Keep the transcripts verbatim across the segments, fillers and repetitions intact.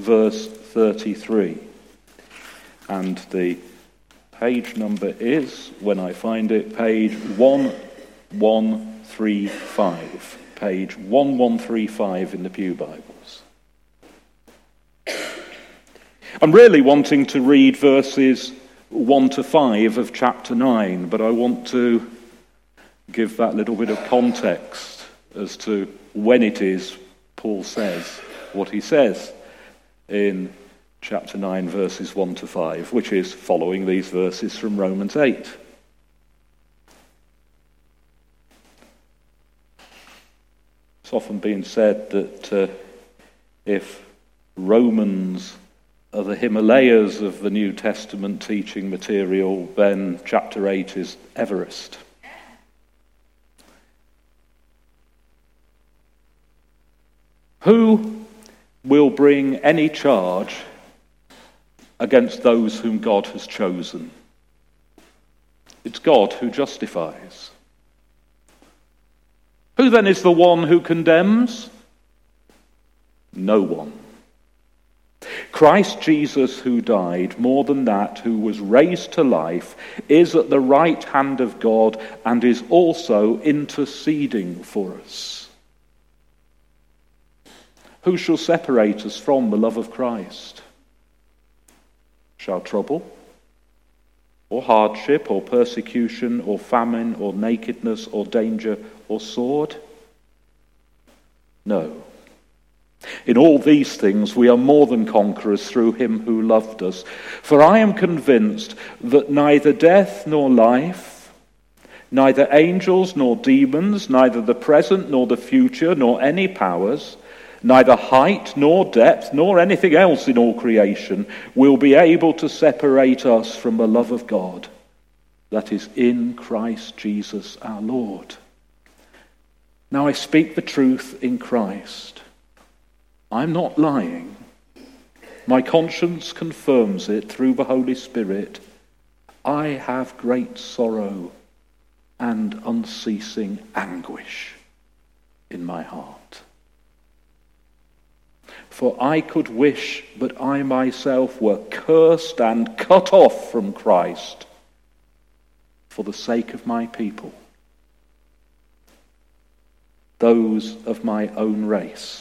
verse thirty-three. And the page number is, when I find it, page one one three five. Page one one three five in the Pew Bibles. I'm really wanting to read verses one to five of chapter nine, but I want to give that little bit of context as to when it is Paul says what he says in chapter nine, verses one to five, which is following these verses from Romans eight. It's often been said that uh, if Romans are the Himalayas of the New Testament teaching material, then chapter eight is Everest. Who will bring any charge against those whom God has chosen? It's God who justifies. Who then is the one who condemns? No one. Christ Jesus, who died, more than that, who was raised to life, is at the right hand of God and is also interceding for us. Who shall separate us from the love of Christ? Shall trouble, or hardship, or persecution, or famine, or nakedness, or danger, or sword? No. In all these things we are more than conquerors through him who loved us. For I am convinced that neither death nor life, neither angels nor demons, neither the present nor the future, nor any powers, neither height nor depth, nor anything else in all creation will be able to separate us from the love of God that is in Christ Jesus our Lord. Now I speak the truth in Christ. I'm not lying. My conscience confirms it through the Holy Spirit. I have great sorrow and unceasing anguish in my heart. For I could wish that I myself were cursed and cut off from Christ for the sake of my people, those of my own race,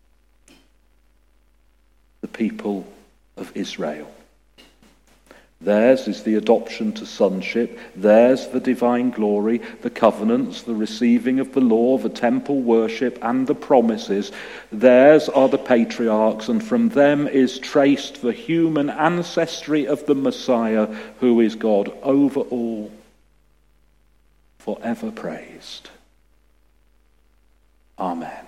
the people of Israel. Theirs is the adoption to sonship, theirs the divine glory, the covenants, the receiving of the law, the temple worship, and the promises. Theirs are the patriarchs, and from them is traced the human ancestry of the Messiah, who is God over all, forever praised. Amen.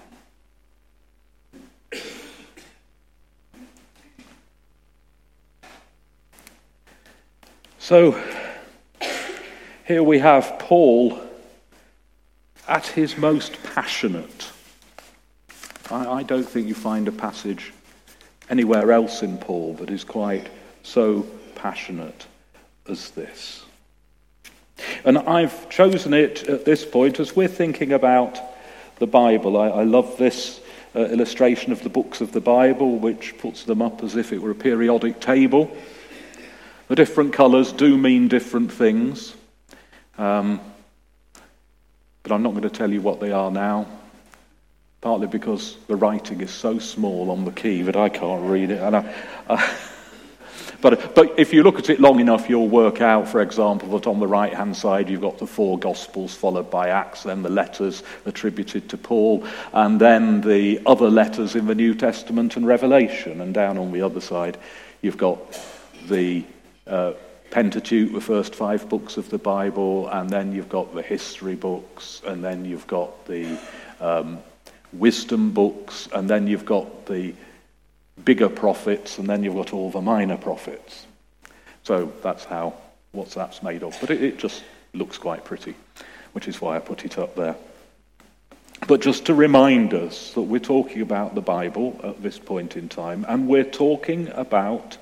So, here we have Paul at his most passionate. I, I don't think you find a passage anywhere else in Paul that is quite so passionate as this. And I've chosen it at this point as we're thinking about the Bible. I, I love this uh, illustration of the books of the Bible, which puts them up as if it were a periodic table. The different colours do mean different things, um, but I'm not going to tell you what they are now, partly because the writing is so small on the key that I can't read it. And I, I, but, but if you look at it long enough, you'll work out, for example, that on the right-hand side you've got the four Gospels followed by Acts, then the letters attributed to Paul, and then the other letters in the New Testament and Revelation. And down on the other side you've got the Uh, Pentateuch, the first five books of the Bible, and then you've got the history books, and then you've got the um, wisdom books, and then you've got the bigger prophets, and then you've got all the minor prophets. So that's how, what that's made of. But it, it just looks quite pretty, which is why I put it up there. But just to remind us that we're talking about the Bible at this point in time, and we're talking about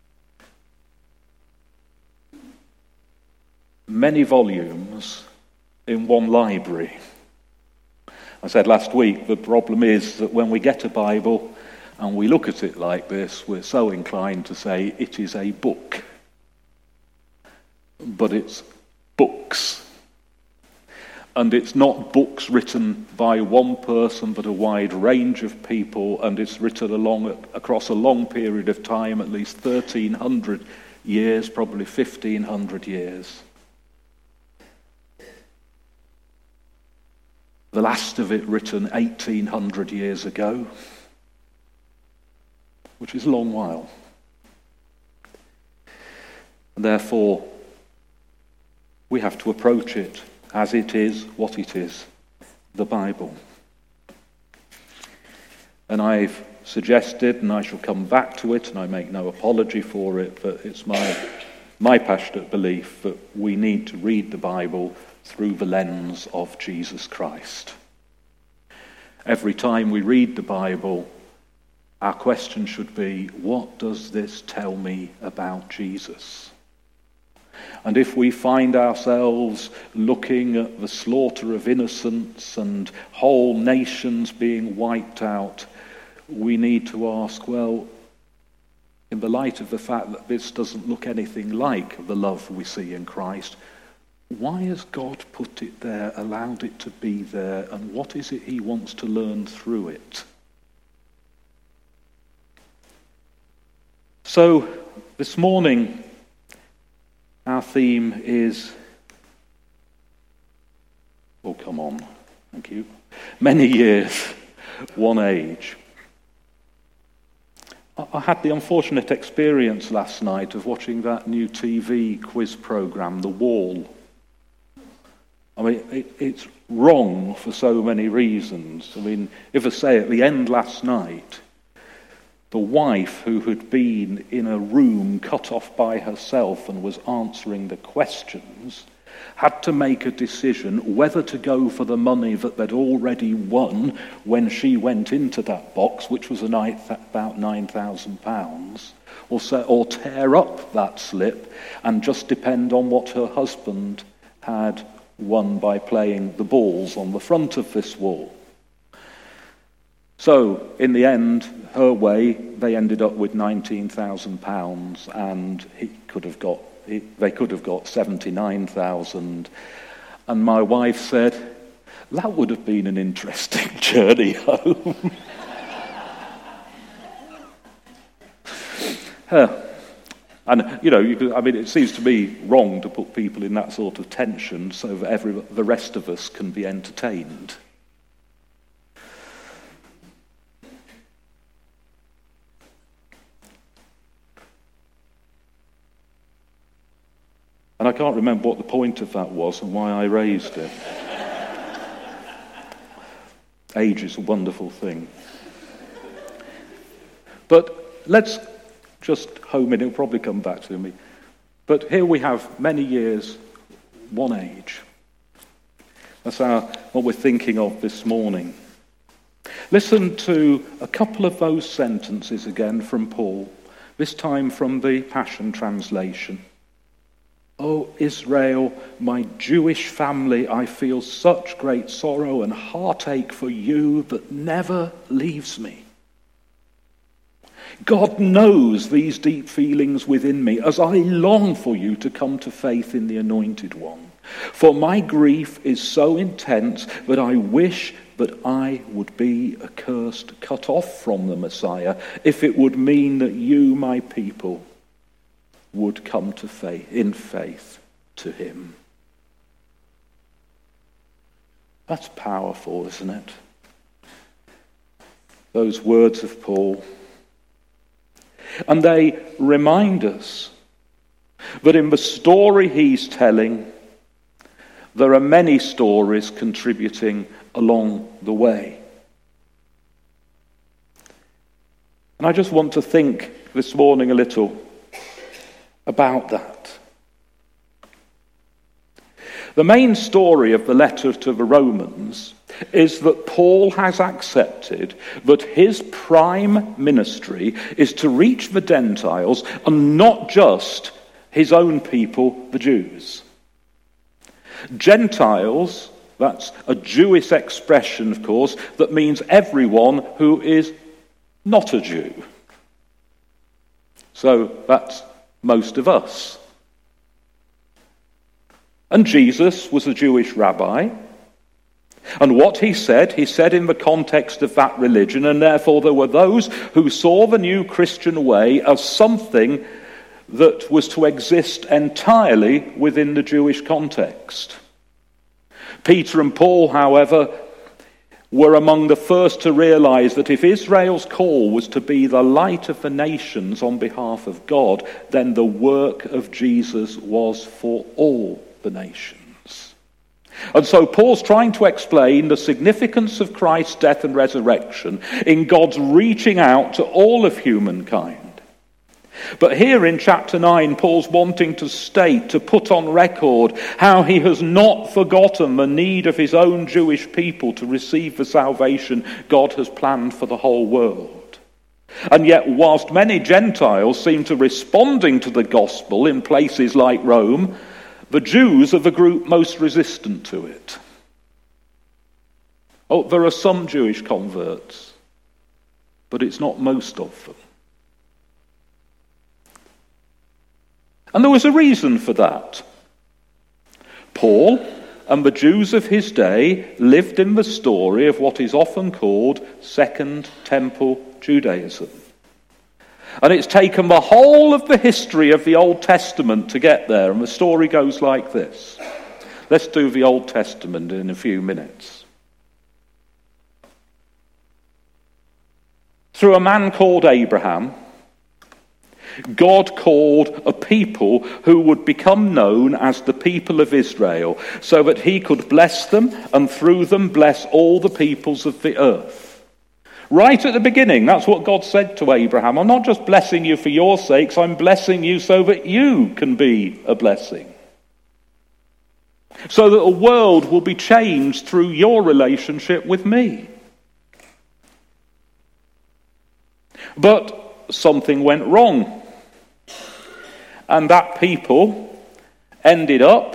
many volumes in one library. I said last week, the problem is that when we get a Bible and we look at it like this, we're so inclined to say it is a book. But it's books. And it's not books written by one person, but a wide range of people, and it's written along across a long period of time, at least thirteen hundred years, probably fifteen hundred years. The last of it written eighteen hundred years ago, which is a long while. And therefore, we have to approach it as it is, what it is, the Bible. And I've suggested, and I shall come back to it, and I make no apology for it, but it's my, my passionate belief that we need to read the Bible through the lens of Jesus Christ. Every time we read the Bible, our question should be, what does this tell me about Jesus? And if we find ourselves looking at the slaughter of innocents and whole nations being wiped out, we need to ask, well, in the light of the fact that this doesn't look anything like the love we see in Christ, why has God put it there, allowed it to be there, and what is it he wants to learn through it? So, this morning, our theme is, oh, come on, thank you, many years, one age. I had the unfortunate experience last night of watching that new T V quiz program, The Wall. I mean, it, it's wrong for so many reasons. I mean, if I say at the end last night, the wife who had been in a room cut off by herself and was answering the questions had to make a decision whether to go for the money that they'd already won when she went into that box, which was about nine thousand pounds, or, or tear up that slip and just depend on what her husband had won by playing the balls on the front of this wall. So, in the end, her way, they ended up with nineteen thousand pounds, and he could have got, he, they could have got seventy-nine thousand. And my wife said, that would have been an interesting journey home. uh, and, you know, you could, I mean, it seems to me wrong to put people in that sort of tension so that every, the rest of us can be entertained. And I can't remember what the point of that was and why I raised it. Age is a wonderful thing. But let's just home in, it'll probably come back to me. But here we have many years, one age. That's our, what we're thinking of this morning. Listen to a couple of those sentences again from Paul, this time from the Passion Translation. O Israel, my Jewish family, I feel such great sorrow and heartache for you that never leaves me. God knows these deep feelings within me as I long for you to come to faith in the Anointed One. For my grief is so intense that I wish that I would be accursed, cut off from the Messiah, if it would mean that you, my people, would come to faith, in faith to him. That's powerful, isn't it? Those words of Paul. And they remind us that in the story he's telling, there are many stories contributing along the way. And I just want to think this morning a little about that. The main story of the letter to the Romans is that Paul has accepted that his prime ministry is to reach the Gentiles and not just his own people, the Jews. Gentiles, that's a Jewish expression, of course, that means everyone who is not a Jew. So that's most of us. And Jesus was a Jewish rabbi. And what he said, he said in the context of that religion, and therefore there were those who saw the new Christian way as something that was to exist entirely within the Jewish context. Peter and Paul, however, were among the first to realize that if Israel's call was to be the light of the nations on behalf of God, then the work of Jesus was for all the nations. And so Paul's trying to explain the significance of Christ's death and resurrection in God's reaching out to all of humankind. But here in chapter nine, Paul's wanting to state, to put on record, how he has not forgotten the need of his own Jewish people to receive the salvation God has planned for the whole world. And yet, whilst many Gentiles seem to be responding to the gospel in places like Rome, the Jews are the group most resistant to it. Oh, there are some Jewish converts, but it's not most of them. And there was a reason for that. Paul and the Jews of his day lived in the story of what is often called Second Temple Judaism. And it's taken the whole of the history of the Old Testament to get there, and the story goes like this. Let's do the Old Testament in a few minutes. Through a man called Abraham, God called a people who would become known as the people of Israel, so that he could bless them and through them bless all the peoples of the earth. Right at the beginning, that's what God said to Abraham. I'm not just blessing you for your sakes, I'm blessing you so that you can be a blessing. So that the world will be changed through your relationship with me. But something went wrong. And that people ended up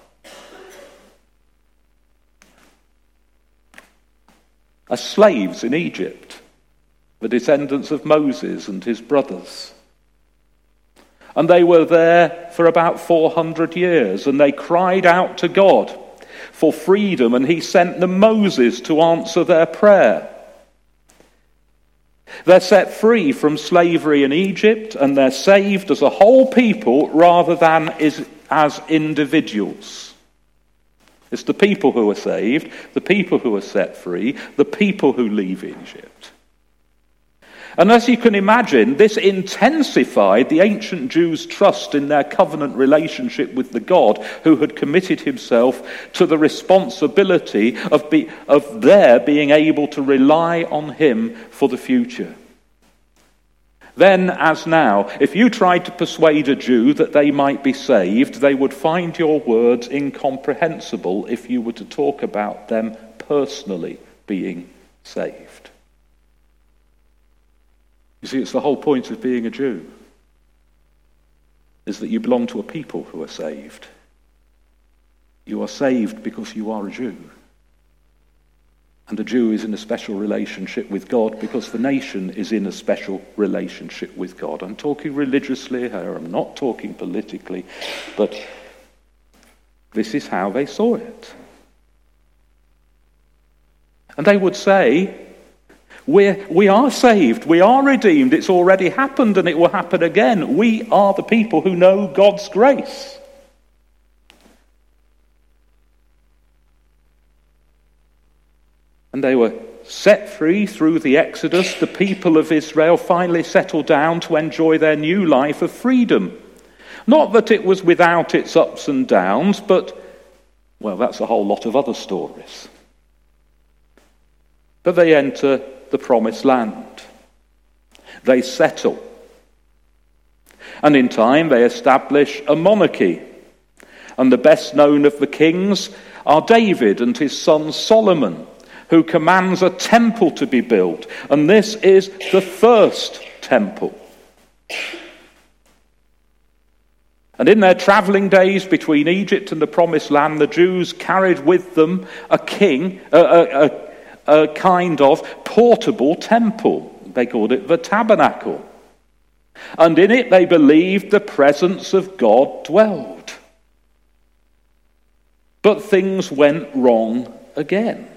as slaves in Egypt, the descendants of Moses and his brothers. And they were there for about four hundred years, and they cried out to God for freedom, and he sent them Moses to answer their prayer. They're set free from slavery in Egypt, and they're saved as a whole people rather than as individuals. It's the people who are saved, the people who are set free, the people who leave Egypt. And as you can imagine, this intensified the ancient Jews' trust in their covenant relationship with the God who had committed himself to the responsibility of, be, of their being able to rely on him for the future. Then, as now, if you tried to persuade a Jew that they might be saved, they would find your words incomprehensible if you were to talk about them personally being saved. You see, it's the whole point of being a Jew, is that you belong to a people who are saved. You are saved because you are a Jew. And a Jew is in a special relationship with God because the nation is in a special relationship with God. I'm talking religiously here, I'm not talking politically, but this is how they saw it. And they would say, We're, we are saved, we are redeemed, it's already happened and it will happen again. We are the people who know God's grace. And they were set free through the Exodus. The people of Israel finally settled down to enjoy their new life of freedom. Not that it was without its ups and downs, but, well, that's a whole lot of other stories. But they enter the promised land. They settle. And in time they establish a monarchy. And the best known of the kings are David and his son Solomon, who commands a temple to be built. And this is the first temple. And in their travelling days between Egypt and the promised land, the Jews carried with them a king, a, a, a, a kind of portable temple. They called it the tabernacle. And in it they believed the presence of God dwelled. But things went wrong again.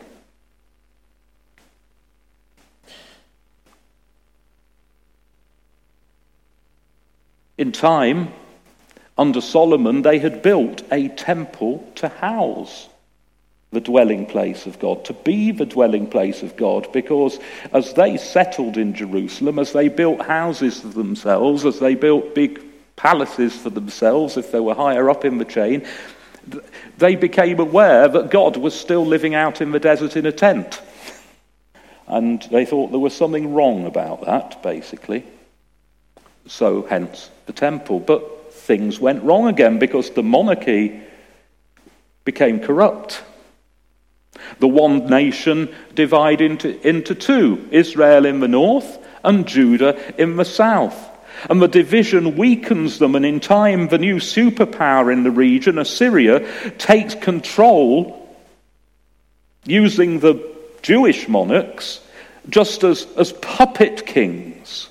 In time, under Solomon, they had built a temple to house the dwelling place of God, to be the dwelling place of God, because as they settled in Jerusalem, as they built houses for themselves, as they built big palaces for themselves, if they were higher up in the chain, they became aware that God was still living out in the desert in a tent. And they thought there was something wrong about that, basically. So, hence, the temple. But things went wrong again because the monarchy became corrupt. The one nation divided into, into two, Israel in the north and Judah in the south. And the division weakens them, and in time the new superpower in the region, Assyria, takes control using the Jewish monarchs just as, as puppet kings.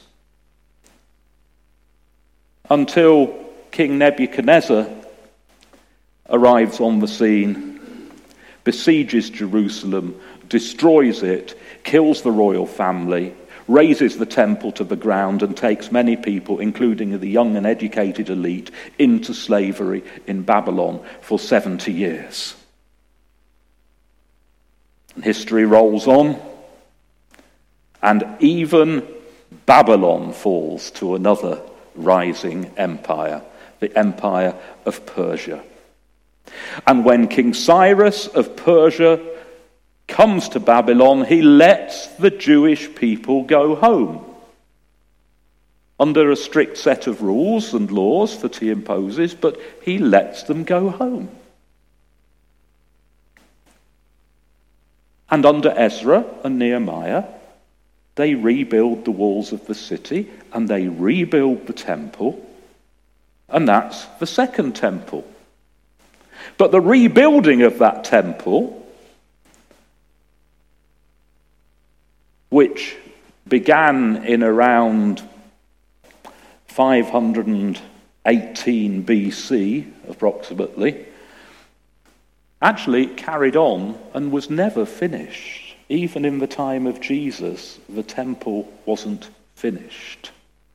Until King Nebuchadnezzar arrives on the scene, besieges Jerusalem, destroys it, kills the royal family, razes the temple to the ground, and takes many people, including the young and educated elite, into slavery in Babylon for seventy years. And history rolls on, and even Babylon falls to another rising empire, the empire of Persia. And when King Cyrus of Persia comes to Babylon, he lets the Jewish people go home under a strict set of rules and laws that he imposes, but he lets them go home. And under Ezra and Nehemiah, they rebuild the walls of the city and they rebuild the temple, and that's the second temple. But the rebuilding of that temple, which began in around five hundred eighteen B C, approximately, actually carried on and was never finished. Even in the time of Jesus, the temple wasn't finished.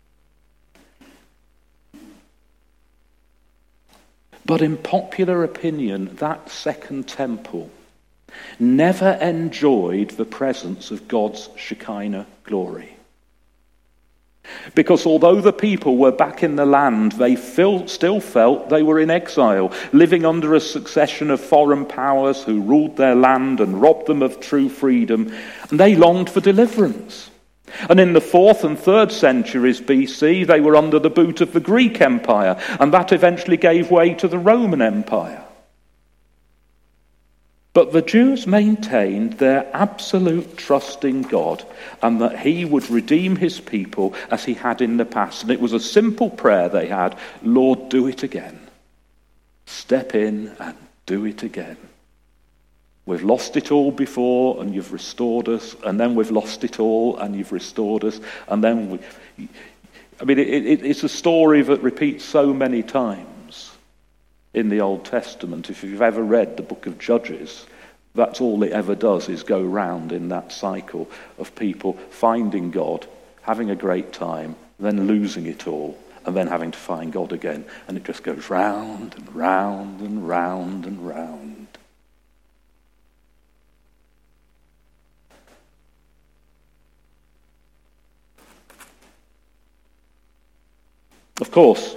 But in popular opinion, that second temple never enjoyed the presence of God's Shekinah glory. Because although the people were back in the land, they feel, still felt they were in exile, living under a succession of foreign powers who ruled their land and robbed them of true freedom, and they longed for deliverance. And in the fourth and third centuries B C, they were under the boot of the Greek Empire, and that eventually gave way to the Roman Empire. But the Jews maintained their absolute trust in God and that he would redeem his people as he had in the past. And it was a simple prayer they had: Lord, do it again. Step in and do it again. We've lost it all before and you've restored us, and then we've lost it all and you've restored us, and then we... I mean, it, it, it's a story that repeats so many times in the Old Testament. If you've ever read the book of Judges, that's all it ever does, is go round in that cycle of people finding God, having a great time, then losing it all, and then having to find God again. And it just goes round and round and round and round. Of course,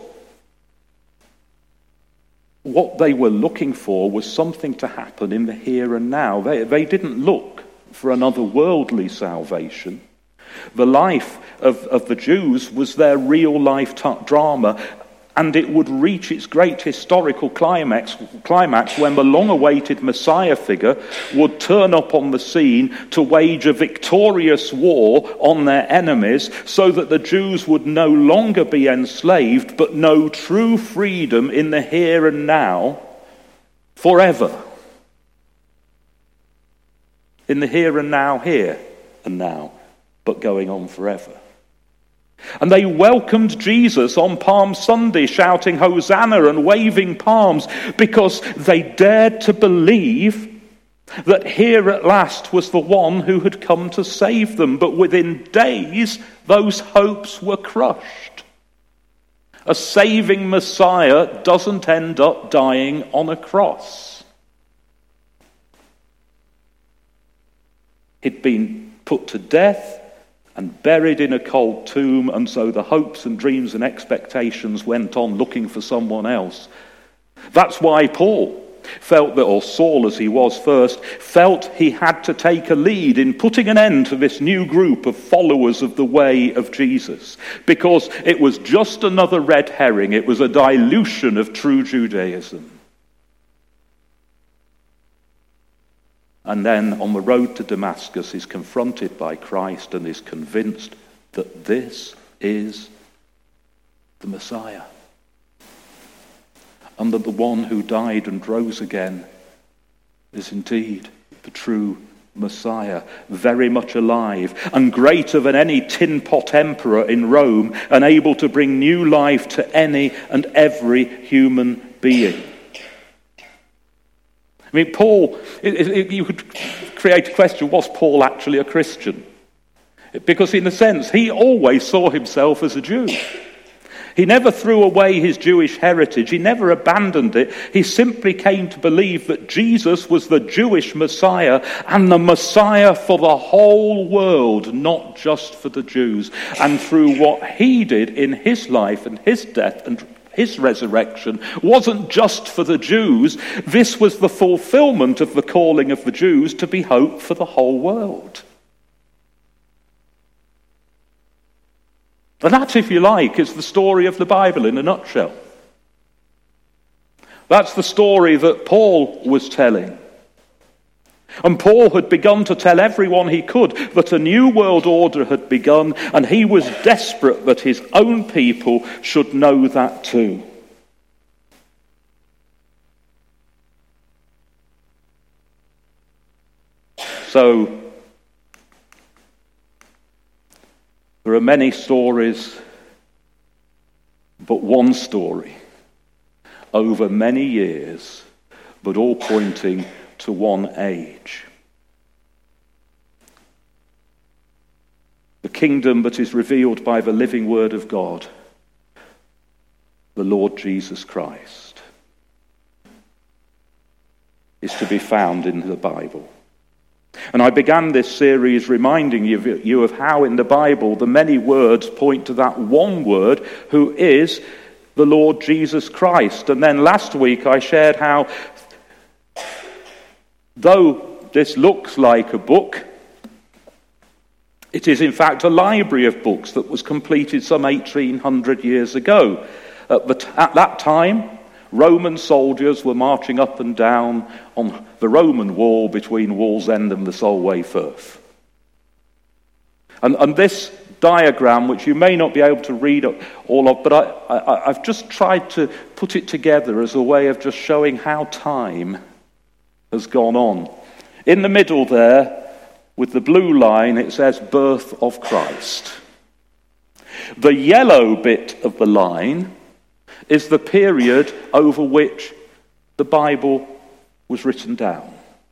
what they were looking for was something to happen in the here and now. They, they didn't look for another worldly salvation. The life of, of the Jews was their real-life t- drama, and it would reach its great historical climax, climax when the long-awaited Messiah figure would turn up on the scene to wage a victorious war on their enemies, so that the Jews would no longer be enslaved, but know true freedom in the here and now forever. In the here and now, here and now but going on forever. And they welcomed Jesus on Palm Sunday, shouting Hosanna and waving palms, because they dared to believe that here at last was the one who had come to save them. But within days, those hopes were crushed. A saving Messiah doesn't end up dying on a cross. He'd been put to death and buried in a cold tomb, and so the hopes and dreams and expectations went on looking for someone else. That's why Paul felt that, or Saul as he was first, felt he had to take a lead in putting an end to this new group of followers of the way of Jesus, because it was just another red herring. It was a dilution of true Judaism. And then on the road to Damascus, he's confronted by Christ and is convinced that this is the Messiah. And that the one who died and rose again is indeed the true Messiah, very much alive and greater than any tin pot emperor in Rome, and able to bring new life to any and every human being. I mean, Paul, it, it, you could create a question, was Paul actually a Christian? Because in a sense, he always saw himself as a Jew. He never threw away his Jewish heritage. He never abandoned it. He simply came to believe that Jesus was the Jewish Messiah and the Messiah for the whole world, not just for the Jews. And through what he did in his life and his death and his resurrection wasn't just for the Jews. This was the fulfillment of the calling of the Jews to be hope for the whole world. And that, if you like, is the story of the Bible in a nutshell. That's the story that Paul was telling. And Paul had begun to tell everyone he could that a new world order had begun, and he was desperate that his own people should know that too. So, there are many stories, but one story over many years, but all pointing to one age. The kingdom that is revealed by the living word of God, the Lord Jesus Christ, is to be found in the Bible. And I began this series reminding you, you of how in the Bible the many words point to that one word who is the Lord Jesus Christ. And then last week I shared how, though this looks like a book, it is in fact a library of books that was completed some eighteen hundred years ago. At, the, at that time, Roman soldiers were marching up and down on the Roman wall between Wallsend and the Solway Firth. And, and this diagram, which you may not be able to read all of, but I, I, I've just tried to put it together as a way of just showing how time has gone on. In the middle there, with the blue line, it says birth of Christ. The yellow bit of the line is the period over which the Bible was written down.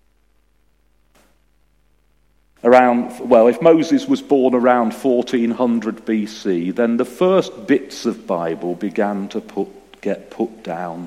Around, well, if Moses was born around fourteen hundred B C, then the first bits of Bible began to put, get put down,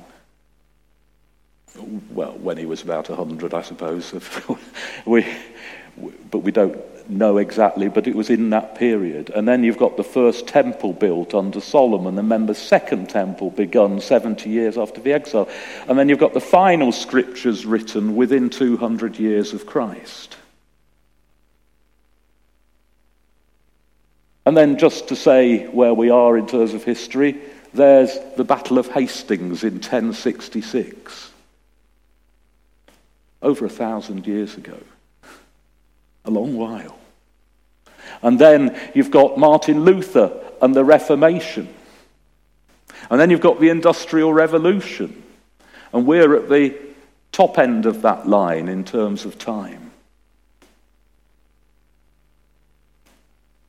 well, when he was about one hundred, I suppose. we, but we don't know exactly, but it was in that period. And then you've got the first temple built under Solomon, and then the second temple begun seventy years after the exile. And then you've got the final scriptures written within two hundred years of Christ. And then just to say where we are in terms of history, there's the Battle of Hastings in ten sixty-six. Over a thousand years ago. A long while. And then you've got Martin Luther and the Reformation. And then you've got the Industrial Revolution. And we're at the top end of that line in terms of time.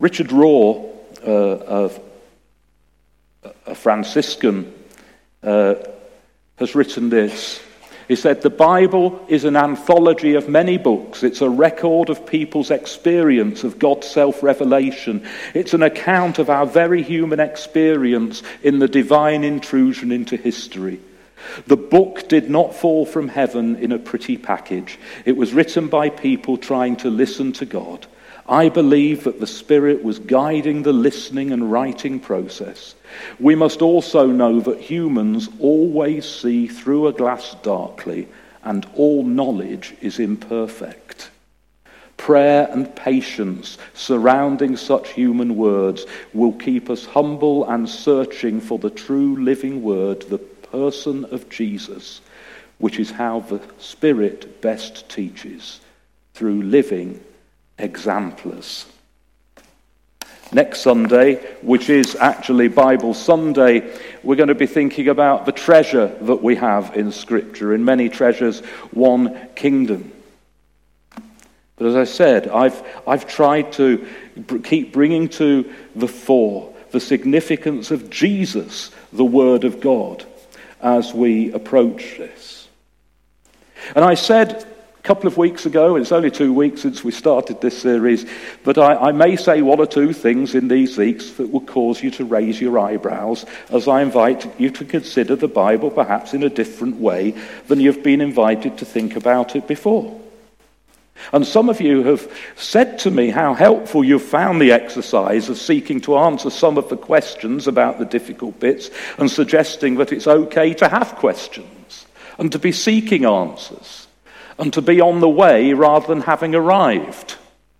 Richard Rohr, uh, a, a Franciscan, uh, has written this. He said, "The Bible is an anthology of many books. It's a record of people's experience of God's self-revelation. It's an account of our very human experience in the divine intrusion into history. The book did not fall from heaven in a pretty package. It was written by people trying to listen to God. I believe that the Spirit was guiding the listening and writing process. We must also know that humans always see through a glass darkly, and all knowledge is imperfect. Prayer and patience surrounding such human words will keep us humble and searching for the true living word, the person of Jesus, which is how the Spirit best teaches, through living exemplars." Next Sunday, which is actually Bible Sunday, we're going to be thinking about the treasure that we have in Scripture. In many treasures, one kingdom. But as I said, I've, I've tried to keep bringing to the fore the significance of Jesus, the Word of God, as we approach this. And I said a couple of weeks ago, it's only two weeks since we started this series, but I, I may say one or two things in these weeks that will cause you to raise your eyebrows as I invite you to consider the Bible perhaps in a different way than you've been invited to think about it before. And some of you have said to me how helpful you've found the exercise of seeking to answer some of the questions about the difficult bits and suggesting that it's okay to have questions and to be seeking answers and to be on the way rather than having arrived.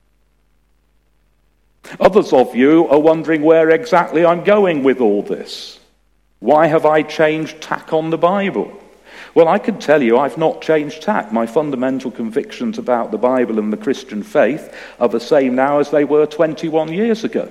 Others of you are wondering where exactly I'm going with all this. Why have I changed tack on the Bible? Well, I can tell you I've not changed tack. My fundamental convictions about the Bible and the Christian faith are the same now as they were twenty-one years ago.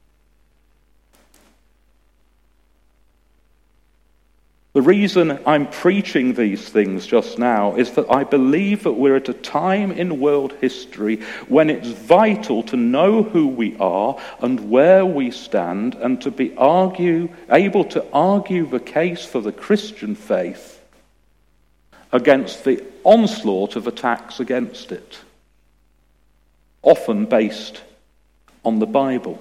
The reason I'm preaching these things just now is that I believe that we're at a time in world history when it's vital to know who we are and where we stand and to be argue, able to argue the case for the Christian faith against the onslaught of attacks against it, often based on the Bible.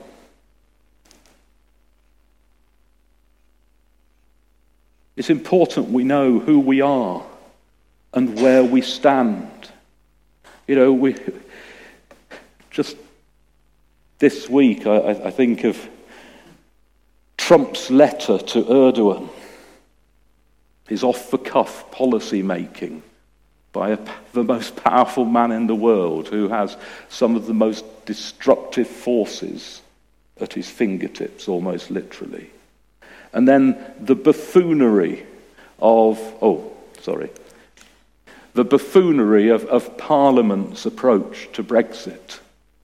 It's important we know who we are and where we stand. You know, we just this week I, I think of Trump's letter to Erdogan, his off-the-cuff policy making by a, the most powerful man in the world who has some of the most destructive forces at his fingertips, almost literally. And then the buffoonery of, oh, sorry, the buffoonery of, of Parliament's approach to Brexit.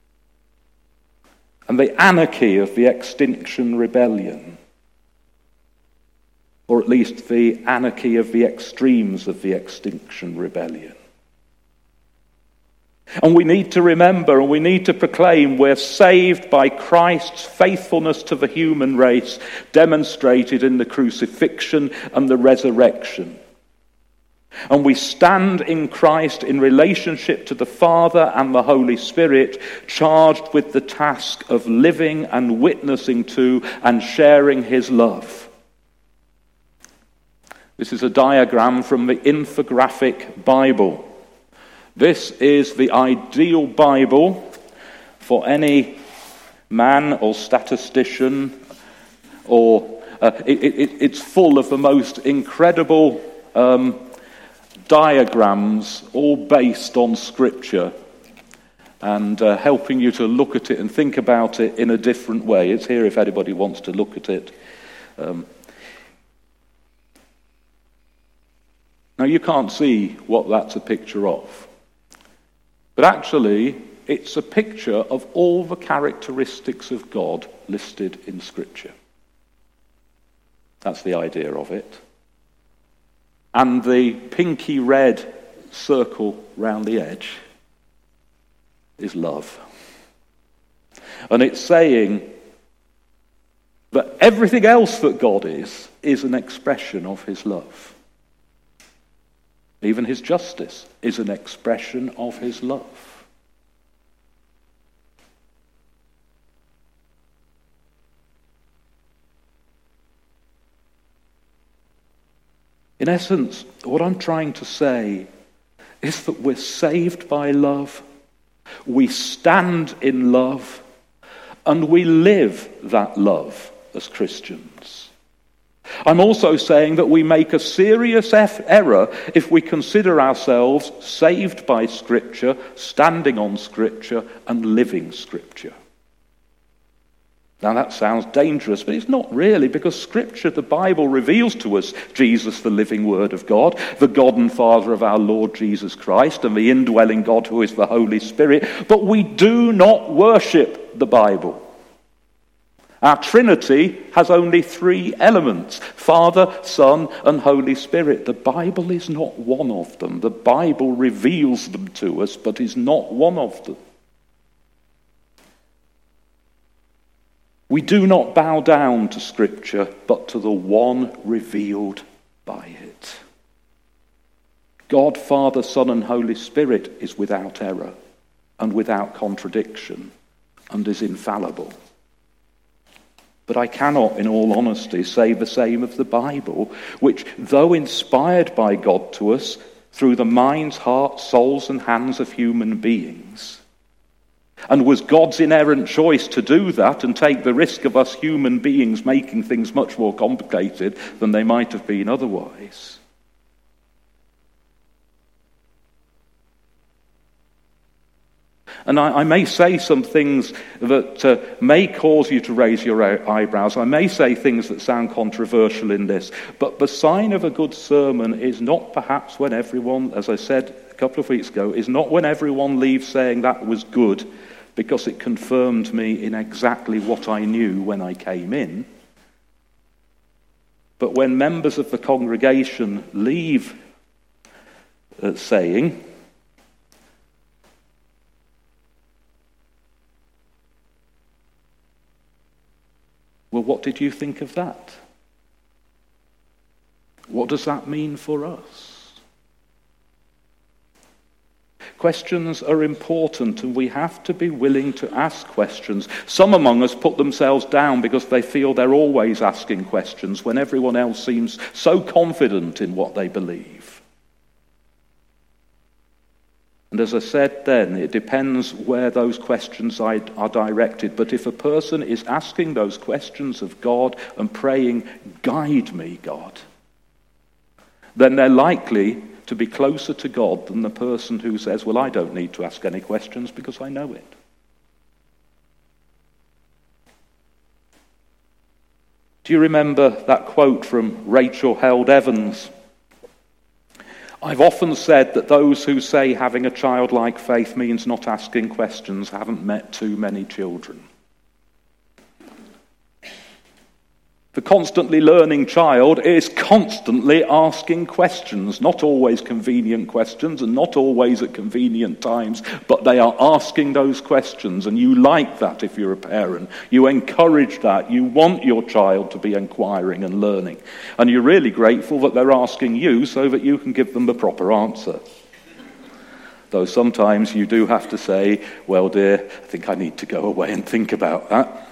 And the anarchy of the Extinction Rebellion. Or at least the anarchy of the extremes of the Extinction Rebellion. And we need to remember and we need to proclaim we're saved by Christ's faithfulness to the human race, demonstrated in the crucifixion and the resurrection. And we stand in Christ in relationship to the Father and the Holy Spirit, charged with the task of living and witnessing to and sharing his love. This is a diagram from the Infographic Bible. This is the ideal Bible for any man or statistician, or uh, it, it, it's full of the most incredible um, diagrams, all based on Scripture, and uh, helping you to look at it and think about it in a different way. It's here if anybody wants to look at it. Um, now, you can't see what that's a picture of. But actually, it's a picture of all the characteristics of God listed in Scripture. That's the idea of it. And the pinky red circle round the edge is love. And it's saying that everything else that God is, is an expression of his love. Even his justice is an expression of his love. In essence, what I'm trying to say is that we're saved by love, we stand in love, and we live that love as Christians. I'm also saying that we make a serious error if we consider ourselves saved by Scripture, standing on Scripture, and living Scripture. Now that sounds dangerous, but it's not really, because Scripture, the Bible, reveals to us Jesus, the living Word of God, the God and Father of our Lord Jesus Christ, and the indwelling God who is the Holy Spirit. But we do not worship the Bible. Our Trinity has only three elements: Father, Son, and Holy Spirit. The Bible is not one of them. The Bible reveals them to us, but is not one of them. We do not bow down to Scripture, but to the one revealed by it. God, Father, Son, and Holy Spirit is without error and without contradiction and is infallible. But I cannot, in all honesty, say the same of the Bible, which, though inspired by God to us through the minds, hearts, souls, and hands of human beings, and was God's inerrant choice to do that and take the risk of us human beings making things much more complicated than they might have been otherwise. And I, I may say some things that uh, may cause you to raise your eyebrows. I may say things that sound controversial in this. But the sign of a good sermon is not perhaps when everyone, as I said a couple of weeks ago, is not when everyone leaves saying that was good, because it confirmed me in exactly what I knew when I came in. But when members of the congregation leave uh, saying, well, what did you think of that? What does that mean for us? Questions are important, and we have to be willing to ask questions. Some among us put themselves down because they feel they're always asking questions when everyone else seems so confident in what they believe. And as I said then, it depends where those questions are directed. But if a person is asking those questions of God and praying, "Guide me, God," then they're likely to be closer to God than the person who says, "Well, I don't need to ask any questions because I know it." Do you remember that quote from Rachel Held Evans? "I've often said that those who say having a childlike faith means not asking questions haven't met too many children." The constantly learning child is constantly asking questions, not always convenient questions and not always at convenient times, but they are asking those questions, and you like that if you're a parent. You encourage that. You want your child to be inquiring and learning, and you're really grateful that they're asking you so that you can give them the proper answer. Though sometimes you do have to say, "Well, dear, I think I need to go away and think about that."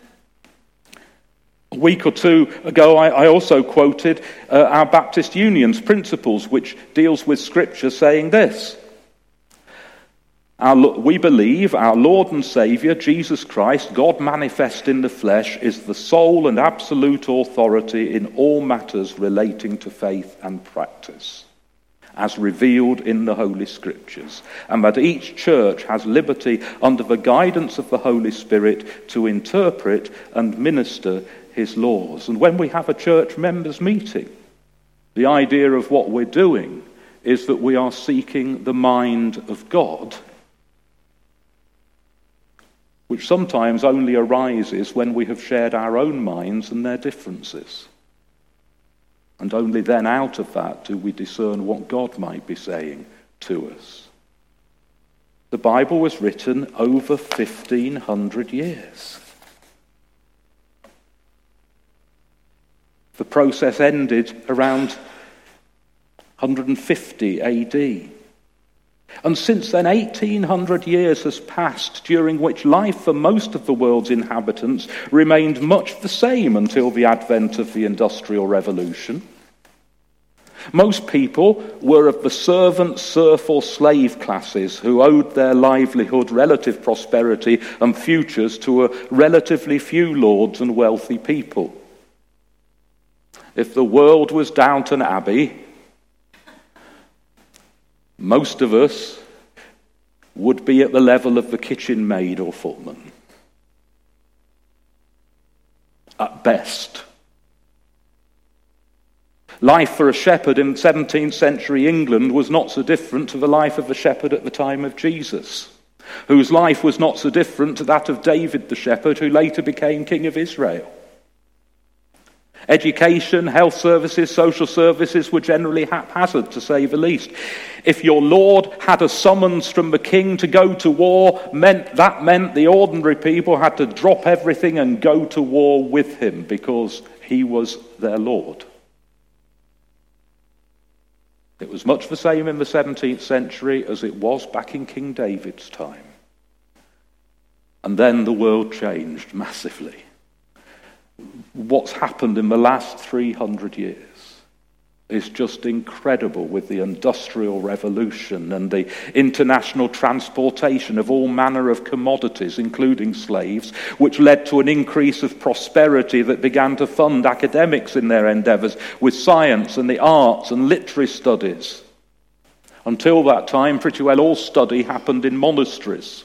A week or two ago, I, I also quoted uh, our Baptist Union's principles, which deals with Scripture, saying this: our, "We believe our Lord and Saviour, Jesus Christ, God manifest in the flesh, is the sole and absolute authority in all matters relating to faith and practice, as revealed in the Holy Scriptures, and that each church has liberty under the guidance of the Holy Spirit to interpret and minister his laws." And when we have a church members meeting, the idea of what we're doing is that we are seeking the mind of God, which sometimes only arises when we have shared our own minds and their differences. And only then out of that do we discern what God might be saying to us. The Bible was written over fifteen hundred years. The process ended around one hundred fifty A D. And since then, eighteen hundred years has passed, during which life for most of the world's inhabitants remained much the same until the advent of the Industrial Revolution. Most people were of the servant, serf or slave classes who owed their livelihood, relative prosperity and futures to a relatively few lords and wealthy people. If the world was Downton Abbey, most of us would be at the level of the kitchen maid or footman. At best. Life for a shepherd in seventeenth century England was not so different to the life of a shepherd at the time of Jesus, whose life was not so different to that of David the shepherd, who later became king of Israel. Education, health services, social services were generally haphazard, to say the least. If your lord had a summons from the king to go to war, meant that meant the ordinary people had to drop everything and go to war with him because he was their lord. It was much the same in the seventeenth century as it was back in King David's time. And then the world changed massively. What's happened in the last three hundred years is just incredible, with the Industrial Revolution and the international transportation of all manner of commodities, including slaves, which led to an increase of prosperity that began to fund academics in their endeavours with science and the arts and literary studies. Until that time, pretty well all study happened in monasteries.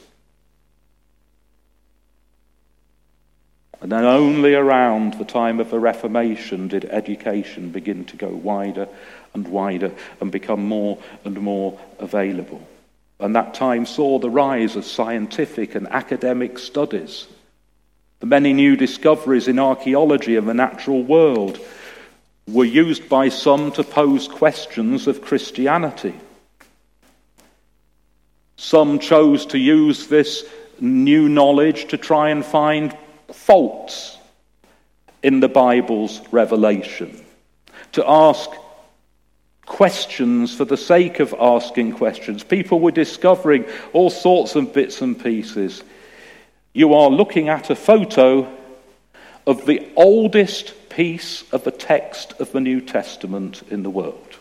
And then only around the time of the Reformation did education begin to go wider and wider and become more and more available. And that time saw the rise of scientific and academic studies. The many new discoveries in archaeology and the natural world were used by some to pose questions of Christianity. Some chose to use this new knowledge to try and find faults in the Bible's revelation, to ask questions for the sake of asking questions. People were discovering all sorts of bits and pieces. You are looking at a photo of the oldest piece of the text of the New Testament in the world.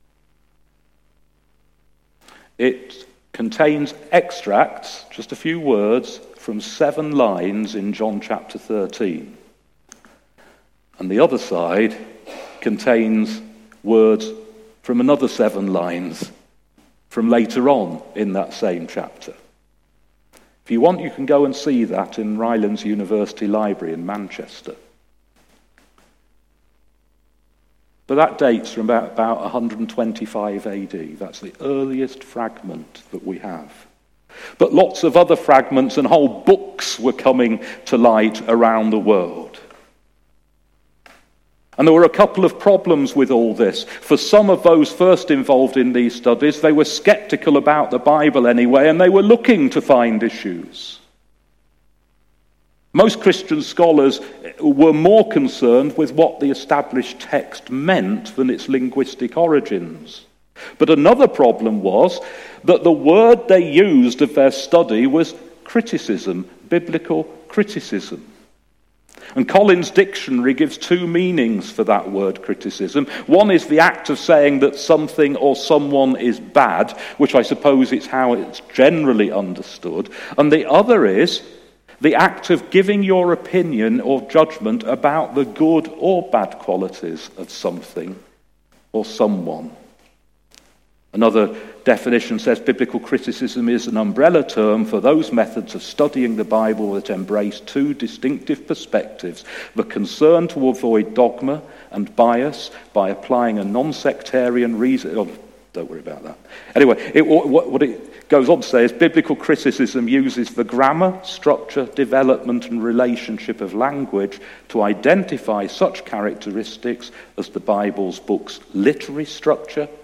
It contains extracts, just a few words, from seven lines in John chapter thirteen. And the other side contains words from another seven lines from later on in that same chapter. If you want, you can go and see that in Rylands University Library in Manchester. But that dates from about, about one hundred twenty-five A D. That's the earliest fragment that we have. But lots of other fragments and whole books were coming to light around the world. And there were a couple of problems with all this. For some of those first involved in these studies, they were skeptical about the Bible anyway, and they were looking to find issues. Most Christian scholars were more concerned with what the established text meant than its linguistic origins. But another problem was that the word they used of their study was criticism, biblical criticism. And Collins' dictionary gives two meanings for that word criticism. One is the act of saying that something or someone is bad, which I suppose is how it's generally understood. And the other is the act of giving your opinion or judgment about the good or bad qualities of something or someone. Another definition says biblical criticism is an umbrella term for those methods of studying the Bible that embrace two distinctive perspectives: the concern to avoid dogma and bias by applying a non-sectarian reason. Oh, don't worry about that. Anyway, it, what, what it goes on to say is biblical criticism uses the grammar, structure, development, and relationship of language to identify such characteristics as the Bible's book's literary structure,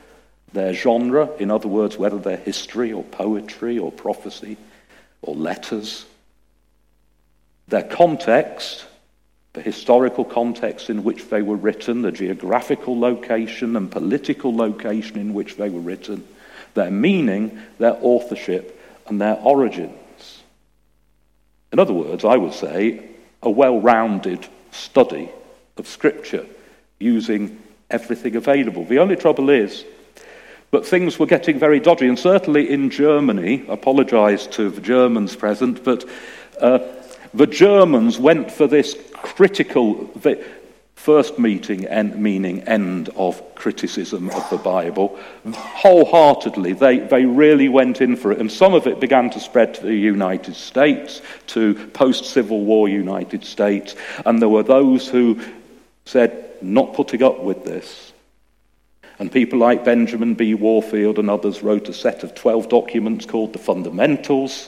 their genre, in other words, whether they're history or poetry or prophecy or letters, their context, the historical context in which they were written, the geographical location and political location in which they were written, their meaning, their authorship, and their origins. In other words, I would say a well-rounded study of Scripture using everything available. The only trouble is, but things were getting very dodgy, and certainly in Germany, I apologise to the Germans present, but uh, the Germans went for this critical the first meeting and meaning end of criticism of the Bible wholeheartedly. They they really went in for it, and some of it began to spread to the United States, to post-Civil War United States, and there were those who said, not putting up with this. And people like Benjamin B. Warfield and others wrote a set of twelve documents called the Fundamentals.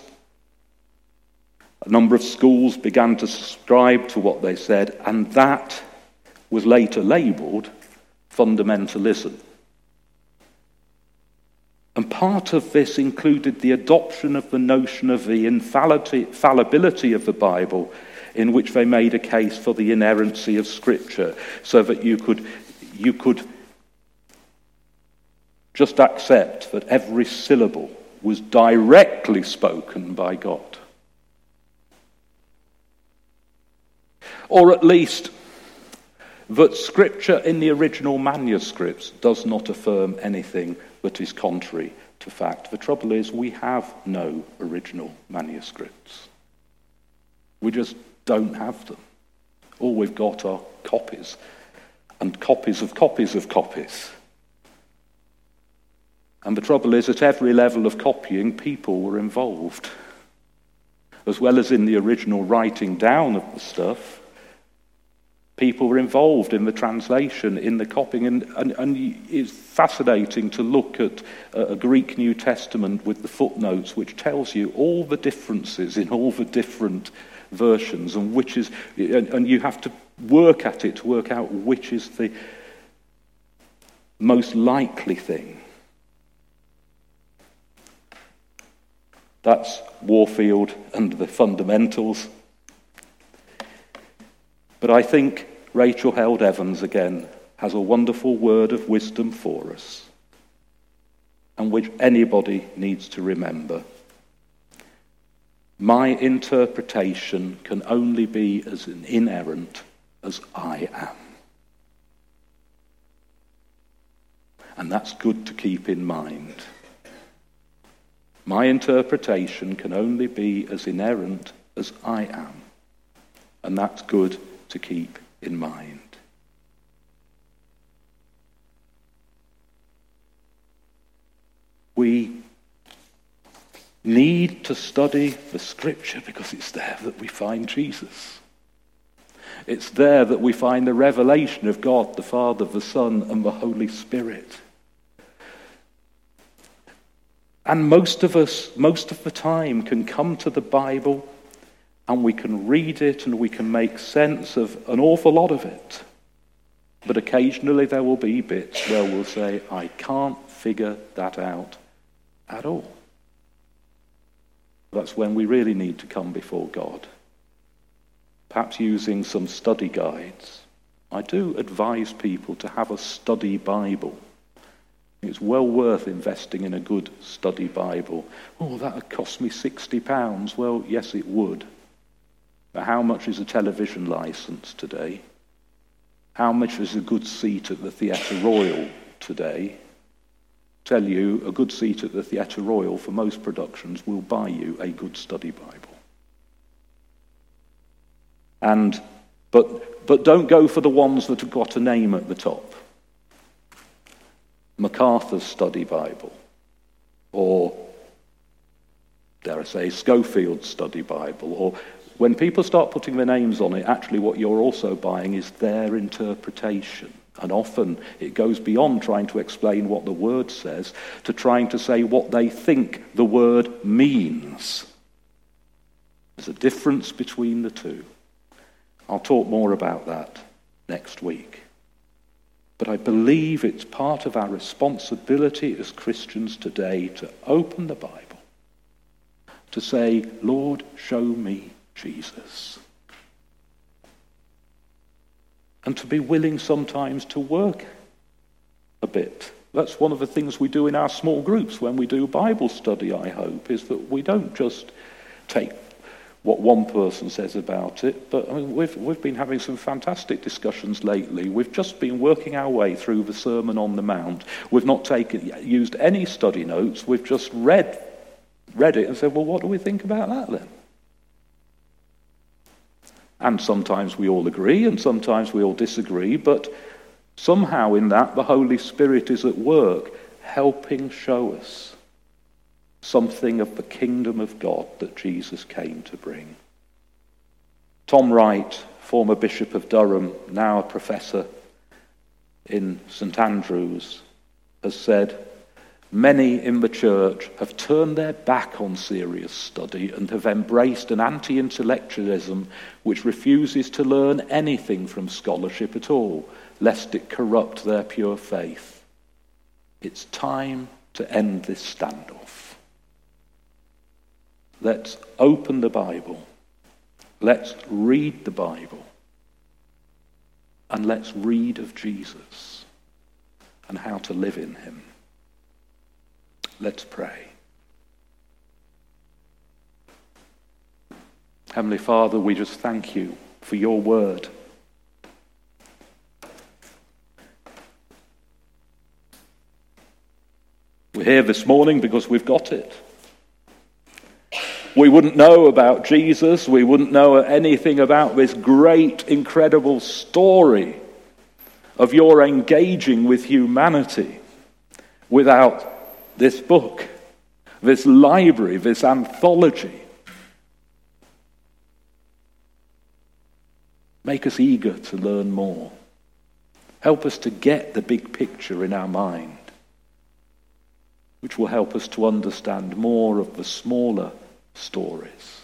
A number of schools began to subscribe to what they said, and that was later labelled fundamentalism. And part of this included the adoption of the notion of the infallibility of the Bible, in which they made a case for the inerrancy of Scripture, so that you could you could just accept that every syllable was directly spoken by God. Or at least that Scripture in the original manuscripts does not affirm anything that is contrary to fact. The trouble is, we have no original manuscripts. We just don't have them. All we've got are copies, and copies of copies of copies. And the trouble is, at every level of copying, people were involved. As well as in the original writing down of the stuff, people were involved in the translation, in the copying, and, and, and it's fascinating to look at a Greek New Testament with the footnotes, which tells you all the differences in all the different versions, and which is, and, and you have to work at it to work out which is the most likely thing. That's Warfield and the Fundamentals. But I think Rachel Held Evans, again, has a wonderful word of wisdom for us, and which anybody needs to remember. My interpretation can only be as inerrant as I am. And that's good to keep in mind. My interpretation can only be as inerrant as I am. And that's good to keep in mind. We need to study the Scripture because it's there that we find Jesus. It's there that we find the revelation of God, the Father, the Son, and the Holy Spirit. And most of us, most of the time, can come to the Bible and we can read it and we can make sense of an awful lot of it. But occasionally there will be bits where we'll say, I can't figure that out at all. That's when we really need to come before God. Perhaps using some study guides. I do advise people to have a study Bible. It's well worth investing in a good study Bible. Oh, that would cost me sixty pounds. Well, yes, it would. But how much is a television license today? How much is a good seat at the Theatre Royal today? Tell you, a good seat at the Theatre Royal for most productions will buy you a good study Bible. And but but don't go for the ones that have got a name at the top. MacArthur's Study Bible, or, dare I say, Schofield's Study Bible, or when people start putting their names on it, actually what you're also buying is their interpretation. And often it goes beyond trying to explain what the word says to trying to say what they think the word means. There's a difference between the two. I'll talk more about that next week. But I believe it's part of our responsibility as Christians today to open the Bible, to say, Lord, show me Jesus. And to be willing sometimes to work a bit. That's one of the things we do in our small groups when we do Bible study, I hope, is that we don't just take what one person says about it, but I mean, we've, we've been having some fantastic discussions lately. We've just been working our way through the Sermon on the Mount. We've not taken, used any study notes. We've just read, read it and said, well, what do we think about that then? And sometimes we all agree and sometimes we all disagree, but somehow in that the Holy Spirit is at work, helping show us something of the kingdom of God that Jesus came to bring. Tom Wright, former Bishop of Durham, now a professor in St Andrews, has said, many in the church have turned their back on serious study and have embraced an anti-intellectualism which refuses to learn anything from scholarship at all, lest it corrupt their pure faith. It's time to end this standoff. Let's open the Bible. Let's read the Bible. And let's read of Jesus and how to live in him. Let's pray. Heavenly Father, we just thank you for your word. We're here this morning because we've got it. We wouldn't know about Jesus. We wouldn't know anything about this great, incredible story of your engaging with humanity without this book, this library, this anthology. Make us eager to learn more. Help us to get the big picture in our mind, which will help us to understand more of the smaller stories.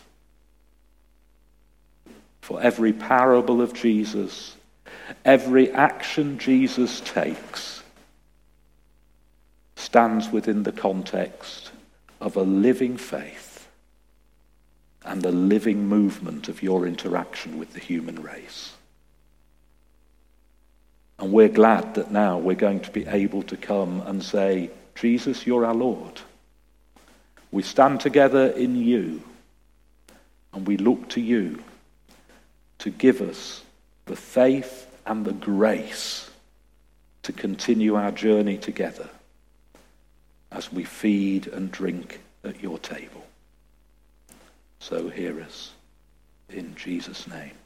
For every parable of Jesus, every action Jesus takes stands within the context of a living faith and a living movement of your interaction with the human race. And we're glad that now we're going to be able to come and say, Jesus, you're our Lord. We stand together in you, and we look to you to give us the faith and the grace to continue our journey together as we feed and drink at your table. So hear us in Jesus' name.